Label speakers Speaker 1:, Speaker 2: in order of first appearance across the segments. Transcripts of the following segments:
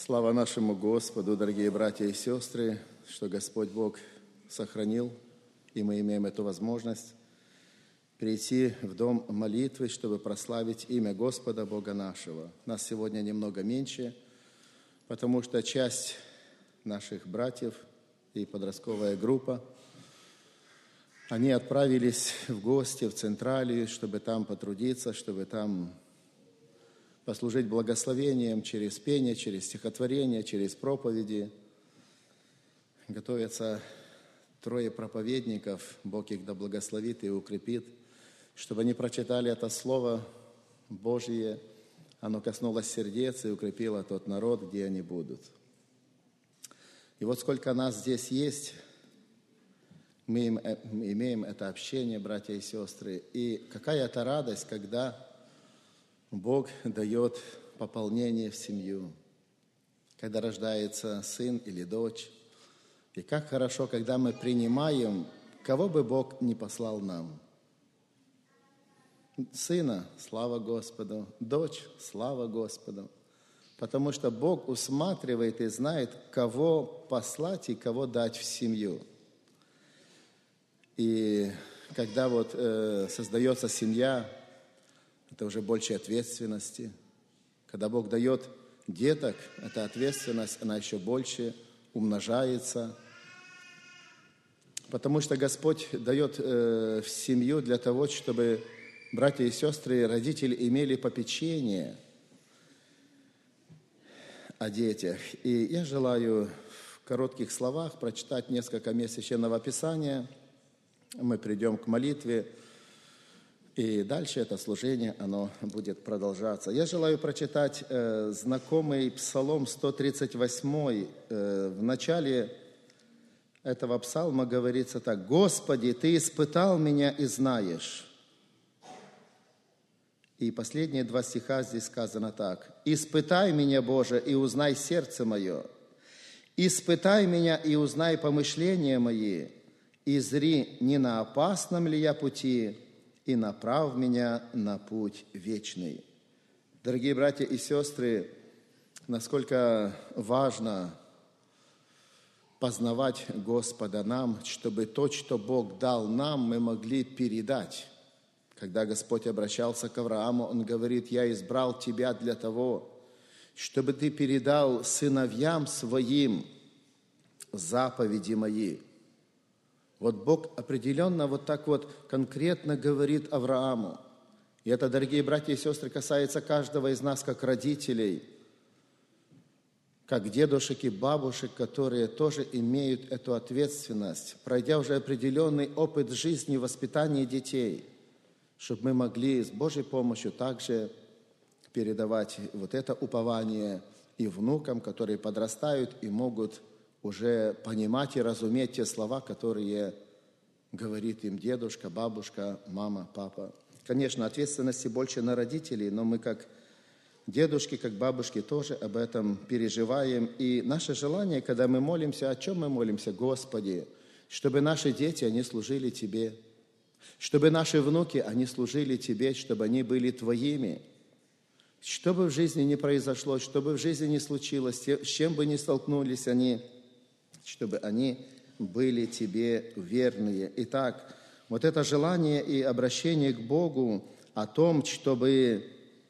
Speaker 1: Слава нашему Господу, дорогие братья и сестры, что Господь Бог сохранил, и мы имеем эту возможность прийти в дом молитвы, чтобы прославить имя Господа Бога нашего. Нас сегодня немного меньше, потому что часть наших братьев и подростковая группа, они отправились в гости в Централию, чтобы там потрудиться, чтобы там послужить благословением через пение, через стихотворение, через проповеди. Готовятся 3 проповедников, Бог их да благословит и укрепит, чтобы они прочитали это Слово Божье, оно коснулось сердец и укрепило тот народ, где они будут. И вот сколько нас здесь есть, мы имеем это общение, братья и сестры, и какая это радость, когда Бог дает пополнение в семью, когда рождается сын или дочь. И как хорошо, когда мы принимаем, кого бы Бог ни послал нам. Сына, слава Господу, дочь, слава Господу. Потому что Бог усматривает и знает, кого послать и кого дать в семью. И когда создается семья, это уже больше ответственности. Когда Бог дает деток, эта ответственность, она еще больше умножается. Потому что Господь дает в семью для того, чтобы братья и сестры, родители имели попечение о детях. И я желаю в коротких словах прочитать несколько мест Священного Писания. Мы придем к молитве. И дальше это служение, оно будет продолжаться. Я желаю прочитать знакомый Псалом 138. В начале этого псалма говорится так: «Господи, Ты испытал меня и знаешь». И последние 2 стиха здесь сказано так: «Испытай меня, Боже, и узнай сердце мое. Испытай меня и узнай помышления мои, и зри, не на опасном ли я пути, и направь меня на путь вечный». Дорогие братья и сестры, насколько важно познавать Господа нам, чтобы то, что Бог дал нам, мы могли передать. Когда Господь обращался к Аврааму, Он говорит: «Я избрал тебя для того, чтобы ты передал сыновьям своим заповеди мои». Вот Бог определенно вот так вот конкретно говорит Аврааму. И это, дорогие братья и сестры, касается каждого из нас, как родителей, как дедушек и бабушек, которые тоже имеют эту ответственность, пройдя уже определенный опыт жизни, воспитания детей, чтобы мы могли с Божьей помощью также передавать вот это упование и внукам, которые подрастают и могут уже понимать и разуметь те слова, которые говорит им дедушка, бабушка, мама, папа. Конечно, ответственности больше на родителей, но мы как дедушки, как бабушки тоже об этом переживаем. И наше желание, когда мы молимся, о чем мы молимся? Господи, чтобы наши дети, они служили Тебе, чтобы наши внуки, они служили Тебе, чтобы они были Твоими. Что бы в жизни ни произошло, что бы в жизни ни случилось, с чем бы ни столкнулись они, чтобы они были Тебе верные. Итак, вот это желание и обращение к Богу о том, чтобы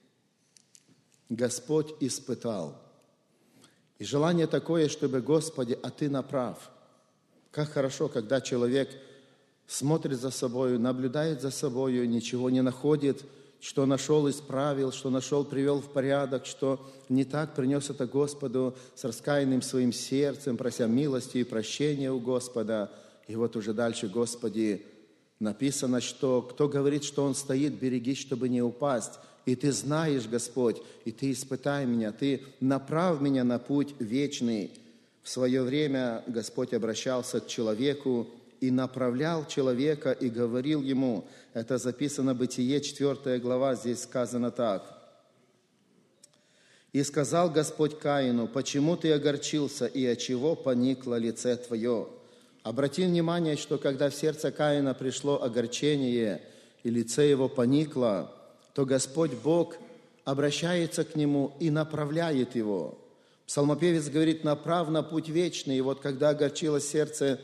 Speaker 1: Господь испытал. И желание такое, чтобы: Господи, а Ты направь. Как хорошо, когда человек смотрит за собой, наблюдает за собой, ничего не находит, что нашел, исправил, что нашел, привел в порядок, что не так, принес это Господу с раскаянным своим сердцем, прося милости и прощения у Господа. И вот уже дальше: Господи, написано, что кто говорит, что он стоит, берегись, чтобы не упасть. И Ты знаешь, Господь, и Ты испытай меня, Ты направь меня на путь вечный. В свое время Господь обращался к человеку и направлял человека, и говорил ему, это записано Бытие, 4 глава, здесь сказано так: «И сказал Господь Каину: почему ты огорчился, и отчего поникло лице твое?» Обрати внимание, что когда в сердце Каина пришло огорчение, и лице его поникло, то Господь Бог обращается к нему и направляет его. Псалмопевец говорит: направ на путь вечный. И вот когда огорчилось сердце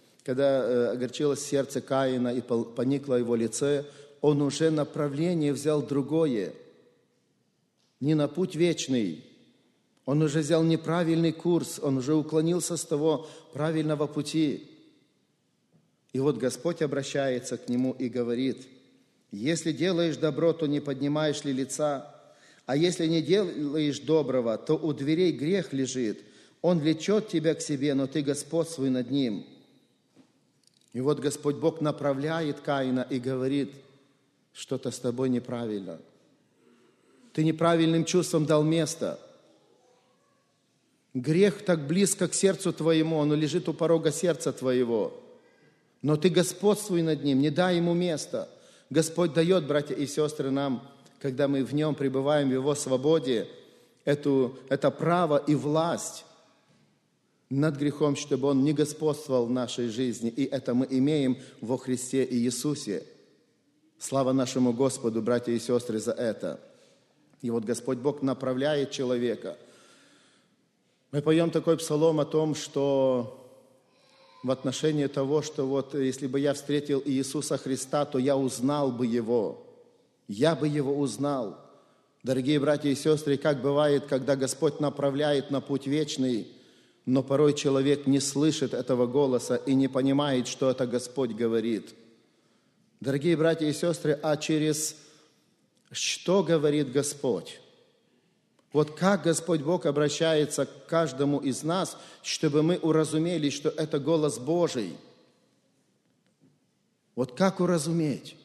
Speaker 1: Каина и поникло его лице, он уже направление взял другое, не на путь вечный. Он уже взял неправильный курс, он уже уклонился с того правильного пути. И вот Господь обращается к нему и говорит: если делаешь добро, то не поднимаешь ли лица? А если не делаешь доброго, то у дверей грех лежит. Он влечет тебя к себе, но ты господствуй над ним. И вот Господь Бог направляет Каина и говорит: что-то с тобой неправильно. Ты неправильным чувством дал место. Грех так близко к сердцу твоему, он лежит у порога сердца твоего. Но ты господствуй над ним, не дай ему места. Господь дает, братья и сестры, нам, когда мы в нем пребываем, в его свободе, это право и власть над грехом, чтобы он не господствовал в нашей жизни. И это мы имеем во Христе и Иисусе. Слава нашему Господу, братья и сестры, за это. И вот Господь Бог направляет человека. Мы поем такой псалом о том, что в отношении того, что вот если бы я встретил Иисуса Христа, то я узнал бы Его. Я бы Его узнал. Дорогие братья и сестры, как бывает, когда Господь направляет на путь вечный, но порой человек не слышит этого голоса и не понимает, что это Господь говорит. Дорогие братья и сестры, а через что говорит Господь? Вот как Господь Бог обращается к каждому из нас, чтобы мы уразумели, что это голос Божий. Вот как уразуметь?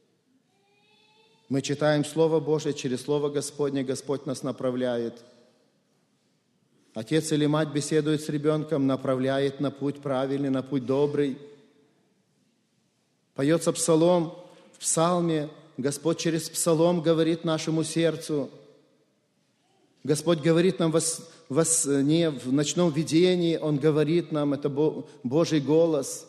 Speaker 1: Мы читаем Слово Божие, через Слово Господне Господь нас направляет. Отец или мать беседует с ребенком, направляет на путь правильный, на путь добрый. Поется псалом, в псалме Господь через псалом говорит нашему сердцу. Господь говорит нам во сне, в ночном видении, Он говорит нам, это Божий голос.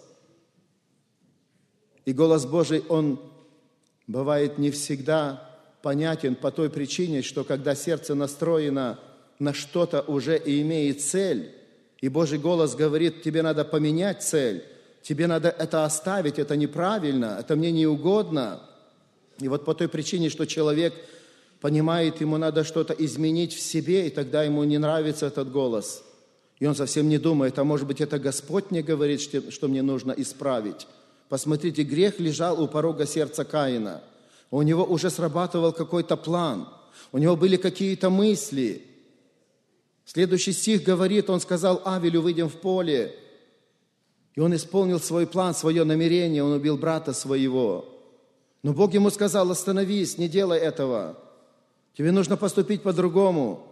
Speaker 1: И голос Божий, Он бывает не всегда понятен по той причине, что когда сердце настроено на что-то уже и имеет цель, и Божий голос говорит: тебе надо поменять цель, тебе надо это оставить, это неправильно, это мне не угодно. И вот по той причине, что человек понимает, ему надо что-то изменить в себе, и тогда ему не нравится этот голос. И он совсем не думает, а может быть, это Господь мне говорит, что мне нужно исправить. Посмотрите, грех лежал у порога сердца Каина. У него уже срабатывал какой-то план, у него были какие-то мысли. Следующий стих говорит, он сказал Авелю: выйдем в поле. И он исполнил свой план, свое намерение, он убил брата своего. Но Бог ему сказал: остановись, не делай этого. Тебе нужно поступить по-другому,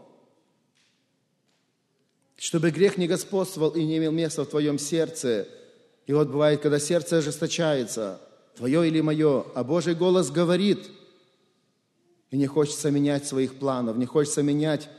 Speaker 1: чтобы грех не господствовал и не имел места в твоем сердце. И вот бывает, когда сердце ожесточается, твое или мое, а Божий голос говорит, и не хочется менять своих планов, не хочется менять.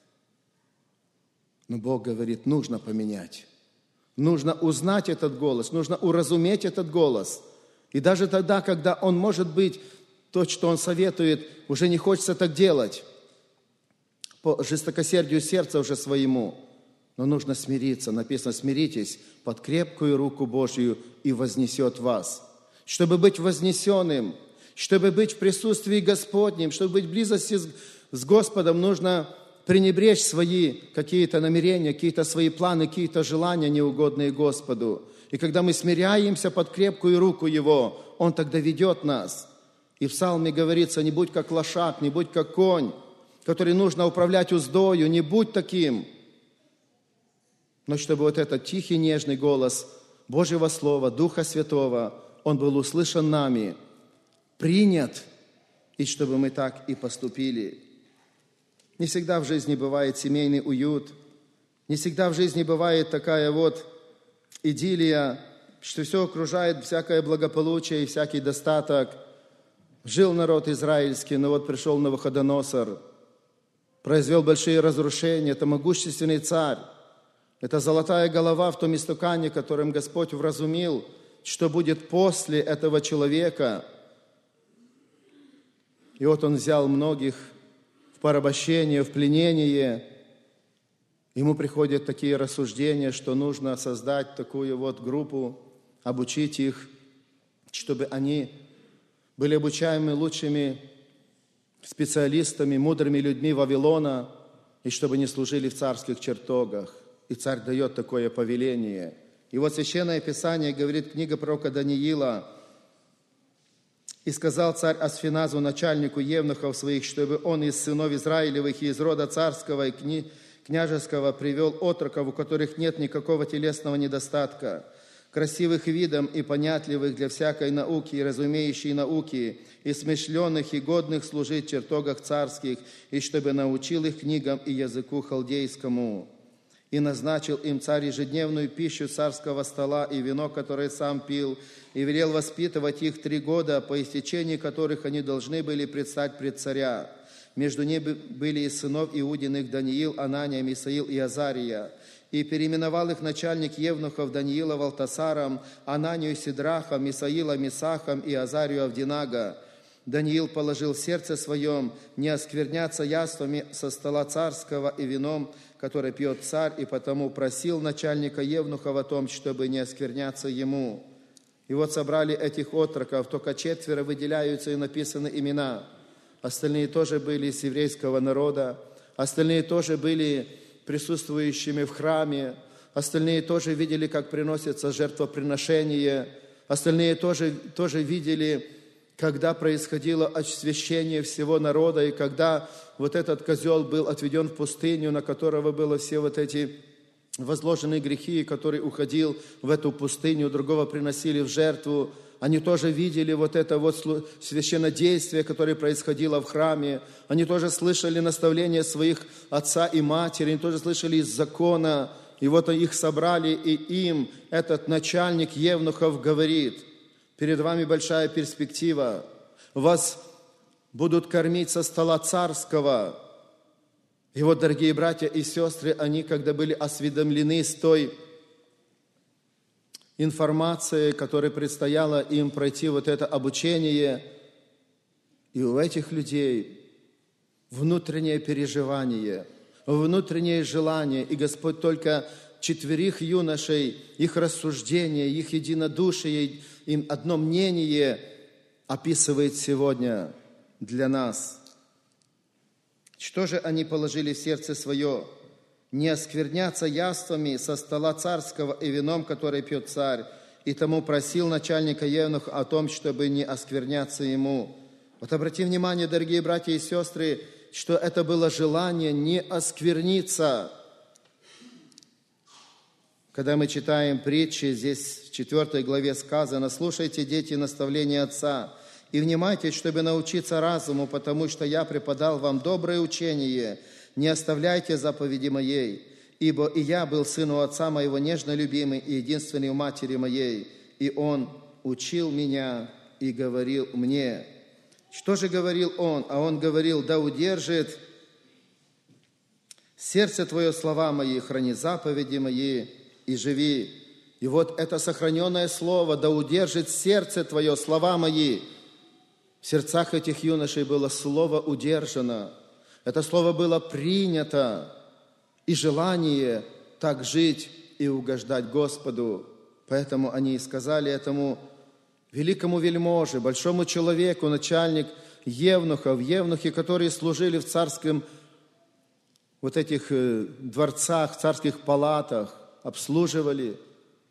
Speaker 1: Но Бог говорит: нужно поменять. Нужно узнать этот голос, нужно уразуметь этот голос. И даже тогда, когда он, может быть, то, что он советует, уже не хочется так делать, по жестокосердию сердца уже своему. Но нужно смириться. Написано: смиритесь под крепкую руку Божью, и вознесет вас. Чтобы быть вознесенным, чтобы быть в присутствии Господнем, чтобы быть в близости с Господом, нужно пренебречь свои какие-то намерения, какие-то свои планы, какие-то желания, неугодные Господу. И когда мы смиряемся под крепкую руку Его, Он тогда ведет нас. И в псалме говорится: не будь как лошадь, не будь как конь, который нужно управлять уздою, не будь таким. Но чтобы вот этот тихий, нежный голос Божьего Слова, Духа Святого, он был услышан нами, принят, и чтобы мы так и поступили. Не всегда в жизни бывает семейный уют, не всегда в жизни бывает такая вот идиллия, что все окружает всякое благополучие и всякий достаток. Жил народ израильский, но вот пришел Навуходоносор, произвел большие разрушения. Это могущественный царь, это золотая голова в том истукане, которым Господь вразумил, что будет после этого человека. И вот он взял многих в порабощение, в пленение. ему приходят такие рассуждения, что нужно создать такую вот группу, обучить их, чтобы они были обучаемы лучшими специалистами, мудрыми людьми Вавилона, и чтобы не служили в царских чертогах. И царь дает такое повеление. И вот Священное Писание говорит, книга пророка Даниила: «И сказал царь Асфеназу, начальнику евнухов своих, чтобы он из сынов Израилевых и из рода царского и княжеского привел отроков, у которых нет никакого телесного недостатка, красивых видом и понятливых для всякой науки, и разумеющей науки, и смышленных, и годных служить в чертогах царских, и чтобы научил их книгам и языку халдейскому. И назначил им царь ежедневную пищу царского стола и вино, которое сам пил, и велел воспитывать их 3 года, по истечении которых они должны были предстать пред царя. Между ними были из сынов Иудиных Даниил, Анания, Мисаил и Азария. И переименовал их начальник евнухов Даниила Валтасаром, Ананию Сидрахом, Мисаила Мисахом и Азарию Авдинага. Даниил положил в сердце своем не оскверняться яствами со стола царского и вином, которое пьет царь, и потому просил начальника евнухов о том, чтобы не оскверняться ему. И вот собрали этих отроков, только 4 выделяются и написаны имена. Остальные тоже были из еврейского народа, остальные тоже были присутствующими в храме, остальные тоже видели, как приносится жертвоприношение, остальные тоже видели, когда происходило освящение всего народа, и когда вот этот козел был отведен в пустыню, на которого было все вот эти возложенные грехи, который уходил в эту пустыню, другого приносили в жертву. Они тоже видели вот это вот священнодействие, которое происходило в храме. Они тоже слышали наставления своих отца и матери, они тоже слышали из закона. И вот их собрали, и им этот начальник евнухов говорит: перед вами большая перспектива. Вас будут кормить со стола царского. И вот, дорогие братья и сестры, они, когда были осведомлены с той информацией, которая предстояло им пройти вот это обучение, и у этих людей внутреннее переживание, внутреннее желание, и Господь только 4 юношей, их рассуждения, их единодушие, им одно мнение описывает сегодня для нас. Что же они положили в сердце свое? Не оскверняться яствами со стола царского и вином, которое пьет царь, и тому просил начальника евнуха о том, чтобы не оскверняться ему. Вот обратите внимание, дорогие братья и сестры, что это было желание не оскверниться. Когда мы читаем притчи, здесь в 4 главе сказано: «Слушайте, дети, наставления отца, и внимайте, чтобы научиться разуму, потому что я преподал вам доброе учение. Не оставляйте заповеди моей, ибо и я был сыну отца моего нежно любимый и единственный у матери моей, и он учил меня и говорил мне». Что же говорил он? А он говорил: «Да удержит сердце твое слова мои, храни заповеди мои и живи». И вот это сохраненное слово: «Да удержит сердце твое слова мои». В сердцах этих юношей было слово удержано. Это слово было принято, и желание так жить и угождать Господу. Поэтому они и сказали этому великому вельможе, большому человеку, начальник евнухов, евнухи, которые служили в царском вот этих дворцах, царских палатах, обслуживали.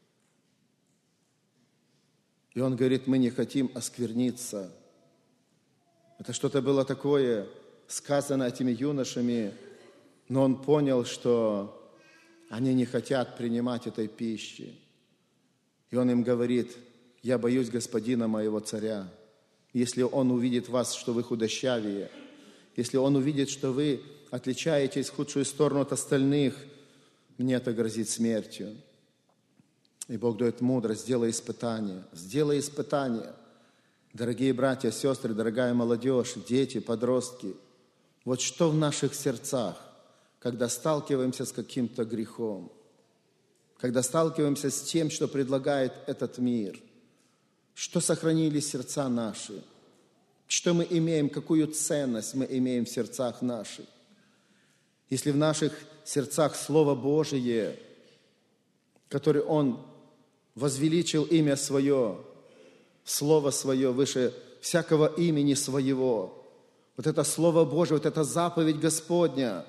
Speaker 1: И он говорит: мы не хотим оскверниться. Это что-то было такое, сказано этими юношами, но он понял, что они не хотят принимать этой пищи. И он им говорит: я боюсь господина моего царя. Если он увидит вас, что вы худощавее, если он увидит, что вы отличаетесь в худшую сторону от остальных, мне это грозит смертью. И Бог дает мудрость: сделай испытание, сделай испытание. Дорогие братья, сестры, дорогая молодежь, дети, подростки, вот что в наших сердцах, когда сталкиваемся с каким-то грехом, когда сталкиваемся с тем, что предлагает этот мир, что сохранили сердца наши, что мы имеем, какую ценность мы имеем в сердцах наших. Если в наших в сердцах Слово Божие, которое Он возвеличил имя Свое, Слово Свое выше всякого имени Своего. Вот это Слово Божие, вот эта заповедь Господня,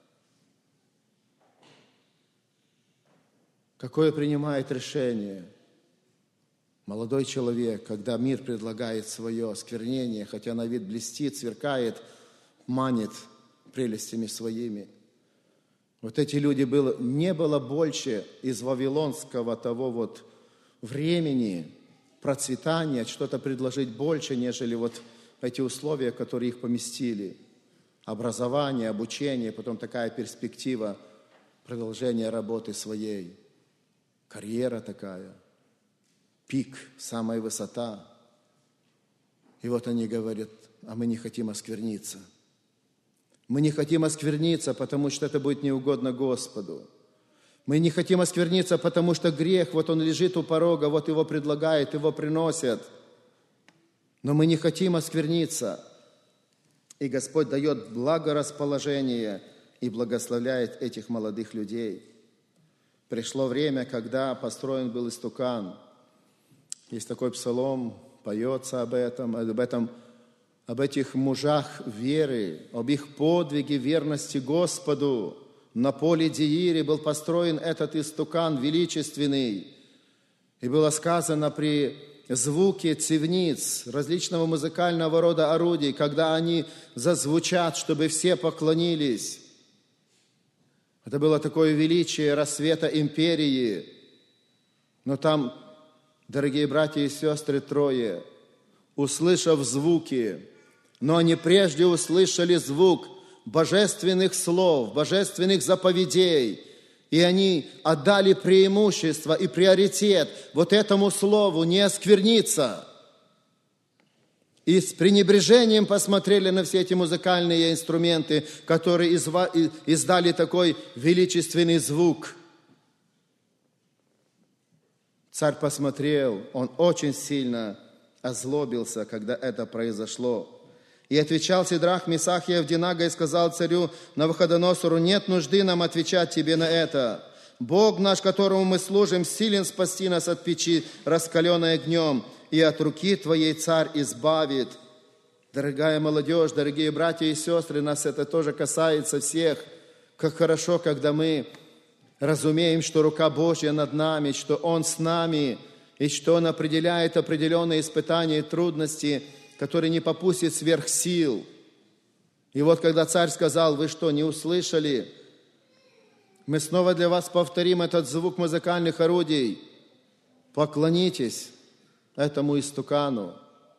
Speaker 1: какое принимает решение молодой человек, когда мир предлагает свое осквернение, хотя на вид блестит, сверкает, манит прелестями своими. Вот эти люди не было больше из вавилонского того вот времени процветания, что-то предложить больше, нежели вот эти условия, которые их поместили. Образование, обучение, потом такая перспектива продолжения работы своей. Карьера такая, пик, самая высота. И вот они говорят, а мы не хотим оскверниться. Мы не хотим оскверниться, потому что это будет неугодно Господу. Мы не хотим оскверниться, потому что грех, вот он лежит у порога, вот его предлагают, его приносят. Но мы не хотим оскверниться. И Господь дает благорасположение и благословляет этих молодых людей. Пришло время, когда построен был истукан. Есть такой псалом, поется об этих мужах веры, об их подвиге верности Господу. На поле Деире был построен этот истукан величественный. И было сказано при звуке цивниц, различного музыкального рода орудий, когда они зазвучат, чтобы все поклонились. Это было такое величие рассвета империи. Но там, дорогие братья и сестры, трое, услышав звуки, но они прежде услышали звук божественных слов, божественных заповедей, и они отдали преимущество и приоритет вот этому слову не оскверниться. И с пренебрежением посмотрели на все эти музыкальные инструменты, которые издали такой величественный звук. Царь посмотрел, он очень сильно озлобился, когда это произошло. И отвечал Сидрах, Месах и Авдинага и сказал царю Навуходоносору: нет нужды нам отвечать тебе на это. Бог наш, которому мы служим, силен спасти нас от печи, раскаленной огнем, и от руки твоей царь избавит. Дорогая молодежь, дорогие братья и сестры, нас это тоже касается всех. Как хорошо, когда мы разумеем, что рука Божья над нами, что Он с нами, и что Он определяет определенные испытания и трудности, которые не попустит сверх сил. И вот когда царь сказал: вы что, не услышали? Мы снова для вас повторим этот звук музыкальных орудий. Поклонитесь этому истукану.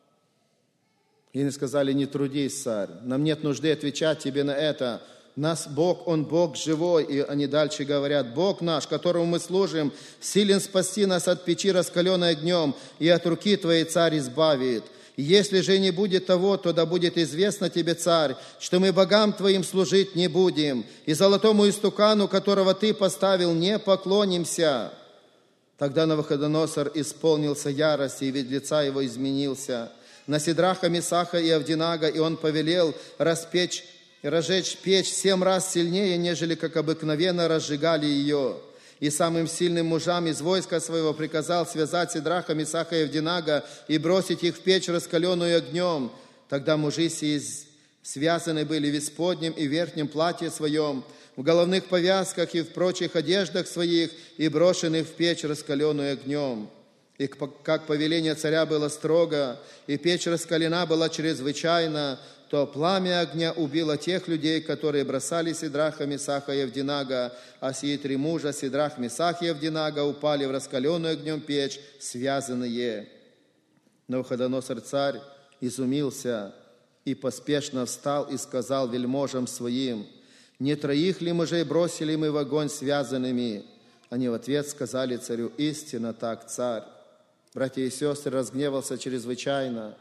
Speaker 1: И они сказали: не трудись, царь, нам нет нужды отвечать тебе на это. Нас Бог, Он Бог живой. И они дальше говорят: Бог наш, которому мы служим, силен спасти нас от печи, раскаленной огнем, и от руки твоей царь избавит. Если же не будет того, то да будет известно тебе, царь, что мы богам твоим служить не будем, и золотому истукану, которого ты поставил, не поклонимся. Тогда Навуходоносор исполнился ярости, и вид лица его изменился. На Сидраха, Месаха и Авдинага, и он повелел разжечь печь 7 раз сильнее, нежели как обыкновенно разжигали ее. И самым сильным мужам из войска своего приказал связать Сидраха, Месаха и Авдинага и бросить их в печь, раскаленную огнем. Тогда мужи сии связаны были в исподнем и верхнем платье своем, в головных повязках и в прочих одеждах своих, и брошены в печь, раскаленную огнем. И как повеление царя было строго, и печь раскалена была чрезвычайно, то пламя огня убило тех людей, которые бросали Сидраха, Месаха и Авдинага, а сии 3 мужа, Сидрах, Месах и Авдинага, упали в раскаленную огнем печь, связанные. Навуходоносор царь изумился и поспешно встал и сказал вельможам своим: не 3 ли мужей бросили мы в огонь связанными? Они в ответ сказали царю: истинно так, царь. Братья и сестры, разгневался чрезвычайно.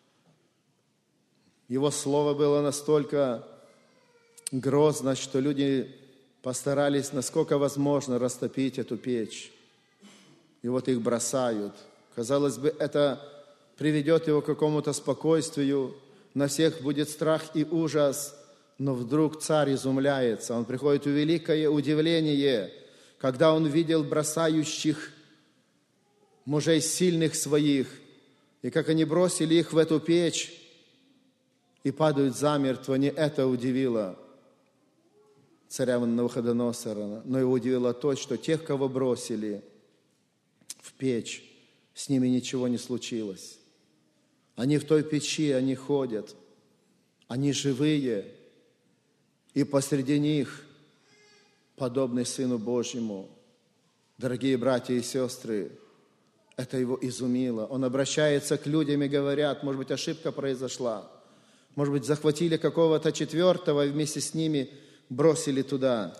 Speaker 1: Его слово было настолько грозно, что люди постарались, насколько возможно, растопить эту печь. И вот их бросают. Казалось бы, это приведет его к какому-то спокойствию, на всех будет страх и ужас. Но вдруг царь изумляется, он приходит в великое удивление, когда он видел бросающих мужей сильных своих, и как они бросили их в эту печь и падают замертво. Не это удивило царя Навуходоносора, но его удивило то, что тех, кого бросили в печь, с ними ничего не случилось. Они в той печи, они ходят, они живые, и посреди них подобный Сыну Божьему. Дорогие братья и сестры, это его изумило. Он обращается к людям и говорят, может быть, ошибка произошла, может быть, захватили какого-то четвертого и вместе с ними бросили туда.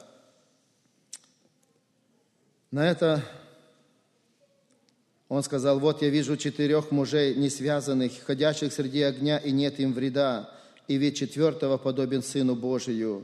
Speaker 1: На это он сказал: вот я вижу 4 мужей несвязанных, ходящих среди огня, и нет им вреда, и вид 4 подобен Сыну Божию.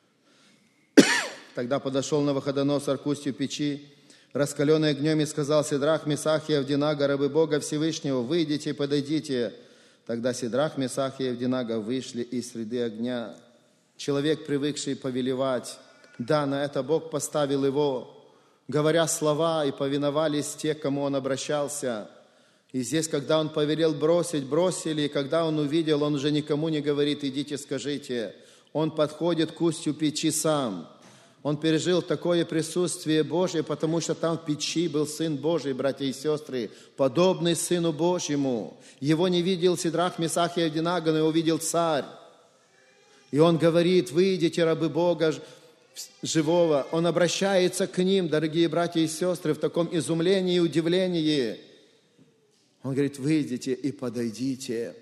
Speaker 1: Тогда подошел Навуходоносор к устью печи, раскаленный огнем, и сказал: Сидрах, Месах и Авденаго, рабы Бога Всевышнего, выйдите и подойдите. Тогда Сидрах, Месах и Авденаго вышли из среды огня. Человек, привыкший повелевать, да, на это Бог поставил его, говоря слова, и повиновались те, к кому он обращался. И здесь, когда он повелел бросить, бросили, и когда он увидел, он уже никому не говорит: идите, скажите. Он подходит к устью печи сам. Он пережил такое присутствие Божие, потому что там в печи был Сын Божий, братья и сестры, подобный Сыну Божьему. Его не видел Сидрах, Месах и Авденаго, но его видел царь. И он говорит: выйдите, рабы Бога живого. Он обращается к ним, дорогие братья и сестры, в таком изумлении и удивлении. Он говорит: выйдите и подойдите.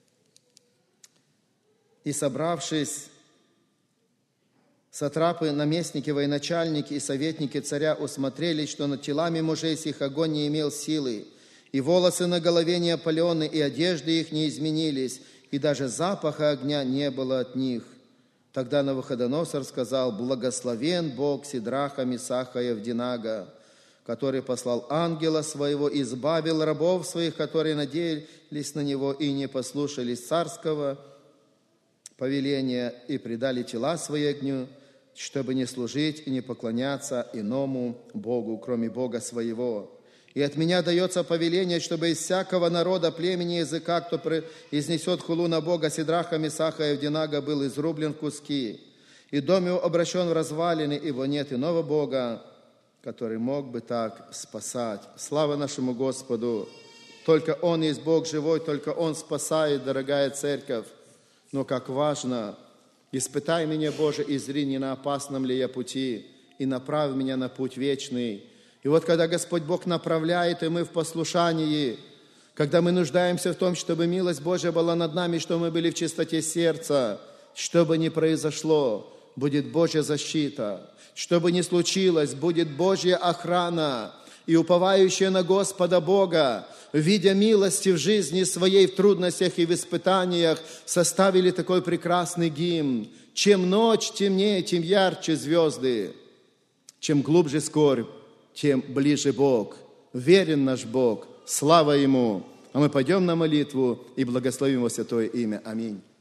Speaker 1: И собравшись, сатрапы, наместники, военачальники и советники царя усмотрели, что над телами мужей сих огонь не имел силы, и волосы на голове не опалены, и одежды их не изменились, и даже запаха огня не было от них. Тогда Навуходоносор сказал: благословен Бог Сидраха, Месаха и Авденаго, который послал ангела своего, избавил рабов своих, которые надеялись на него и не послушались царского повеления, и предали тела свои огню, чтобы не служить и не поклоняться иному Богу, кроме Бога своего. И от меня дается повеление, чтобы из всякого народа, племени, языка, кто изнесет хулу на Бога Сидраха, Месаха и Авденаго, был изрублен в куски. И дом его обращен в развалины, ибо нет иного Бога, который мог бы так спасать. Слава нашему Господу! Только Он есть Бог живой, только Он спасает, дорогая церковь. Но как важно, испытай меня, Боже, и зри, не на опасном ли я пути, и направь меня на путь вечный. И вот когда Господь Бог направляет, и мы в послушании, когда мы нуждаемся в том, чтобы милость Божья была над нами, чтобы мы были в чистоте сердца, что бы ни произошло, будет Божья защита. Что бы ни случилось, будет Божья охрана. И уповающие на Господа Бога, видя милости в жизни своей, в трудностях и в испытаниях, составили такой прекрасный гимн. Чем ночь темнее, тем ярче звезды. Чем глубже скорбь, тем ближе Бог. Верен наш Бог, слава Ему. А мы пойдем на молитву и благословим Его святое имя. Аминь.